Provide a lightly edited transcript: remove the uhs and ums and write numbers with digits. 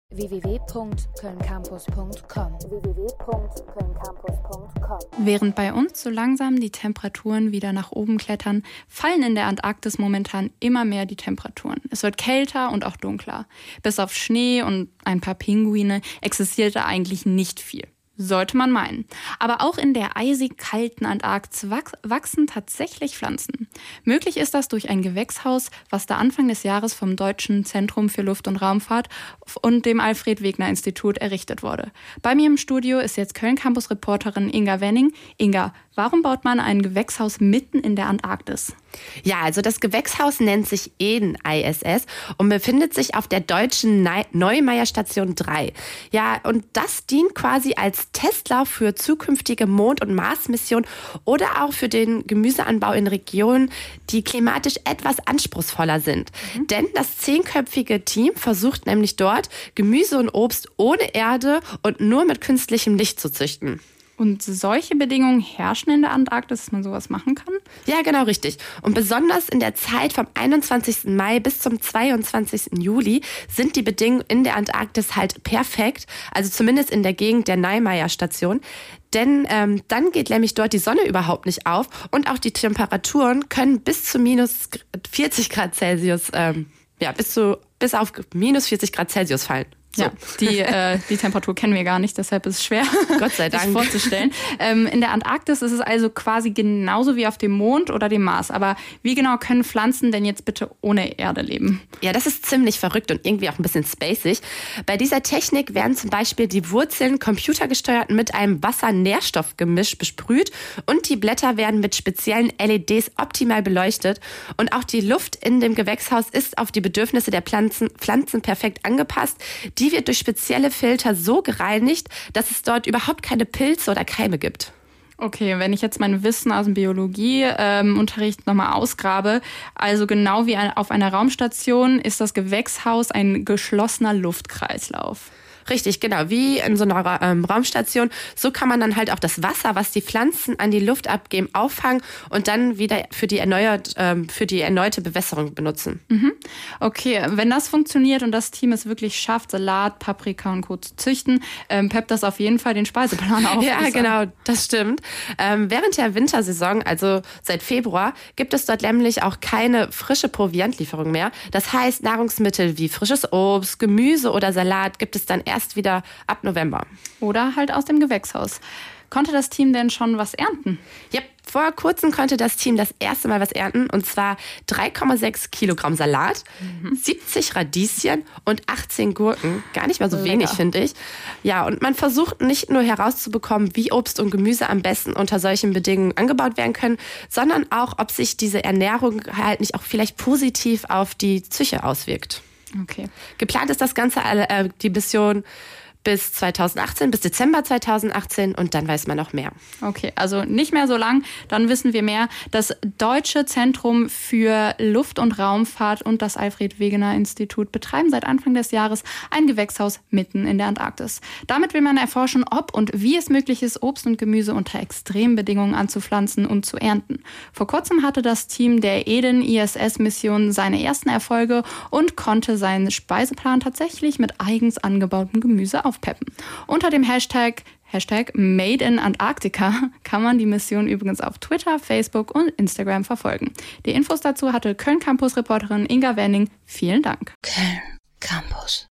www.kölncampus.com. Während bei uns so langsam die Temperaturen wieder nach oben klettern, fallen in der Antarktis momentan immer mehr die Temperaturen. Es wird kälter und auch dunkler. Bis auf Schnee und ein paar Pinguine existiert da eigentlich nicht viel. Sollte man meinen. Aber auch in der eisig kalten Antarktis wachsen tatsächlich Pflanzen. Möglich ist das durch ein Gewächshaus, was da Anfang des Jahres vom Deutschen Zentrum für Luft- und Raumfahrt und dem Alfred-Wegener-Institut errichtet wurde. Bei mir im Studio ist jetzt Köln-Campus-Reporterin Inga Wenning. Inga, warum baut man ein Gewächshaus mitten in der Antarktis? Ja, also das Gewächshaus nennt sich Eden-ISS und befindet sich auf der deutschen Neumeier-Station 3. Ja, und das dient quasi als Testlauf für zukünftige Mond- und Mars-Missionen oder auch für den Gemüseanbau in Regionen, die klimatisch etwas anspruchsvoller sind. Denn das 10-köpfige Team versucht nämlich dort, Gemüse und Obst ohne Erde und nur mit künstlichem Licht zu züchten. Und solche Bedingungen herrschen in der Antarktis, dass man sowas machen kann? Ja, genau richtig. Und besonders in der Zeit vom 21. Mai bis zum 22. Juli sind die Bedingungen in der Antarktis halt perfekt. Also zumindest in der Gegend der Neumeier-Station. Denn dann geht nämlich dort die Sonne überhaupt nicht auf. Und auch die Temperaturen können bis zu minus 40 Grad Celsius, bis auf minus 40 Grad Celsius fallen. So. Ja, die Temperatur kennen wir gar nicht, deshalb ist es schwer, Gott sei Dank, sich vorzustellen. In der Antarktis ist es also quasi genauso wie auf dem Mond oder dem Mars. Aber wie genau können Pflanzen denn jetzt bitte ohne Erde leben? Ja, das ist ziemlich verrückt und irgendwie auch ein bisschen spacig. Bei dieser Technik werden zum Beispiel die Wurzeln computergesteuert mit einem Wasser-Nährstoffgemisch besprüht und die Blätter werden mit speziellen LEDs optimal beleuchtet. Und auch die Luft in dem Gewächshaus ist auf die Bedürfnisse der Pflanzen perfekt angepasst. Die wird durch spezielle Filter so gereinigt, dass es dort überhaupt keine Pilze oder Keime gibt. Okay, wenn ich jetzt mein Wissen aus dem Biologieunterricht nochmal ausgrabe, also genau wie auf einer Raumstation ist das Gewächshaus ein geschlossener Luftkreislauf. Richtig, genau, wie in so einer Raumstation. So kann man dann halt auch das Wasser, was die Pflanzen an die Luft abgeben, auffangen und dann wieder für die erneute Bewässerung benutzen. Okay, wenn das funktioniert und das Team es wirklich schafft, Salat, Paprika und Co. zu züchten, peppt das auf jeden Fall den Speiseplan auf. Ja, genau, das stimmt. Während der Wintersaison, also seit Februar, gibt es dort nämlich auch keine frische Proviantlieferung mehr. Das heißt, Nahrungsmittel wie frisches Obst, Gemüse oder Salat gibt es dann erst wieder ab November. Oder halt aus dem Gewächshaus. Konnte das Team denn schon was ernten? Ja, vor kurzem konnte das Team das erste Mal was ernten, und zwar 3,6 Kilogramm Salat, 70 Radieschen und 18 Gurken. Gar nicht mal so wenig, finde ich. Ja, und man versucht nicht nur herauszubekommen, wie Obst und Gemüse am besten unter solchen Bedingungen angebaut werden können, sondern auch, ob sich diese Ernährung halt nicht auch vielleicht positiv auf die Psyche auswirkt. Okay. Geplant ist das Ganze, die Mission bis Dezember 2018 und dann weiß man noch mehr. Okay, also nicht mehr so lang, dann wissen wir mehr. Das Deutsche Zentrum für Luft- und Raumfahrt und das Alfred-Wegener-Institut betreiben seit Anfang des Jahres ein Gewächshaus mitten in der Antarktis. Damit will man erforschen, ob und wie es möglich ist, Obst und Gemüse unter Extrembedingungen anzupflanzen und zu ernten. Vor kurzem hatte das Team der Eden-ISS-Mission seine ersten Erfolge und konnte seinen Speiseplan tatsächlich mit eigens angebautem Gemüse aufpeppen. Unter dem Hashtag Made in Antarctica kann man die Mission übrigens auf Twitter, Facebook und Instagram verfolgen. Die Infos dazu hatte Köln-Campus-Reporterin Inga Wenning. Vielen Dank. Köln Campus.